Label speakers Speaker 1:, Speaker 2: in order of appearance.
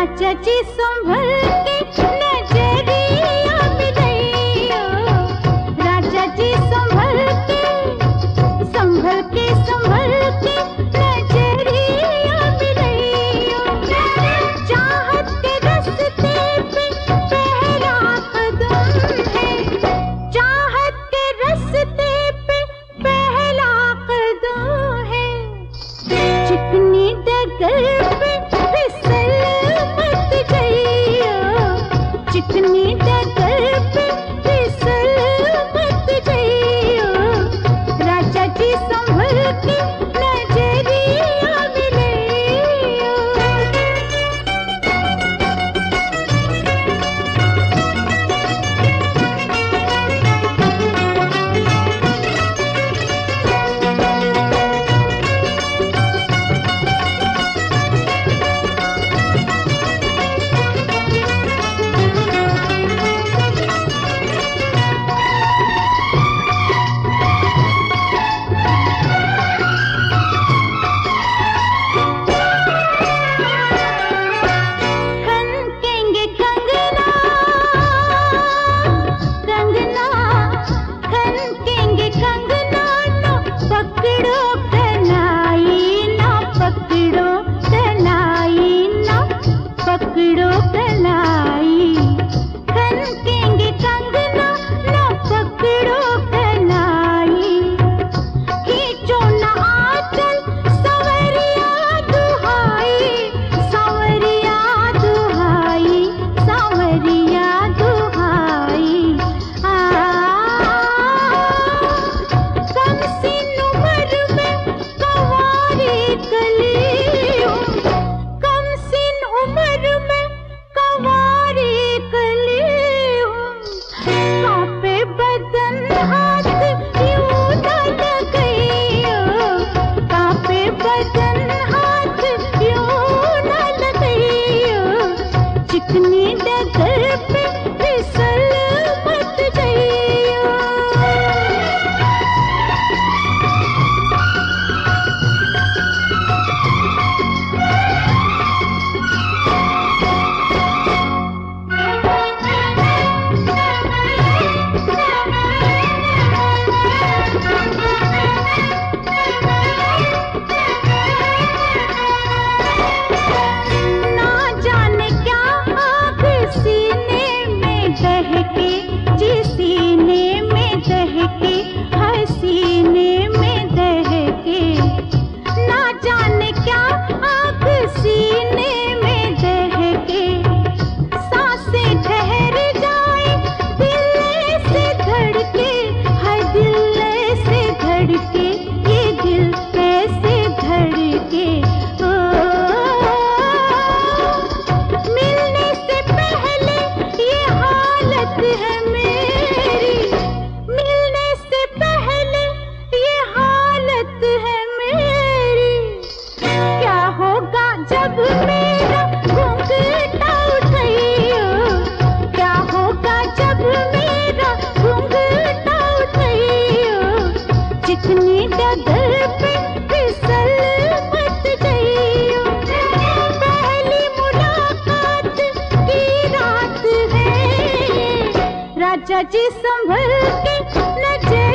Speaker 1: चाची संभल के नजरिया मिलैयो, राजा जी संभल के संभल के संभल के नजरिया मिलैयो। चाहत के रस्ते पे पहला कदम है, चाहत के रस्ते पे पहला कदम है। चिकनी डगर पे चिकनी डगर पे फिसल मत जाइयो, राजा जी संभल के नजरिया मिलैयो। पकड़ो कलाई, खनकेंगे कंगना ना पकड़ो कलाई। खींचो ना आंचल सांवरिया दुहाई, सांवरिया दुहाई, सांवरिया दुहाई। कम सीन उम्र में कंवारी कलियों, कम सीन उम्र में कंवारी कलियों। कांपे बदन हाथ यूं न लगाइयो, कांपे बदन हाथ यूं न लगाइयो। चिकनी डगर पे फिसल मत जाइयो। सीने में दहके ना जाने क्या आग सीने में दहके। सांसें ठहर जाए दिल से धड़के, हर दिल से धड़के, ये दिल कैसे धड़के। मिलने से पहले ये हालत है मेरी, मिलने से पहले ये हालत है मेरी। क्या होगा जब मेरा घूंघटा उठाइयो, क्या होगा जब मेरा घूंघटा उठाइयो। चिकनी डगर पे फिसल मत जाइयो। पहली मुलाकात की रात है, राजा जी संभल के नजर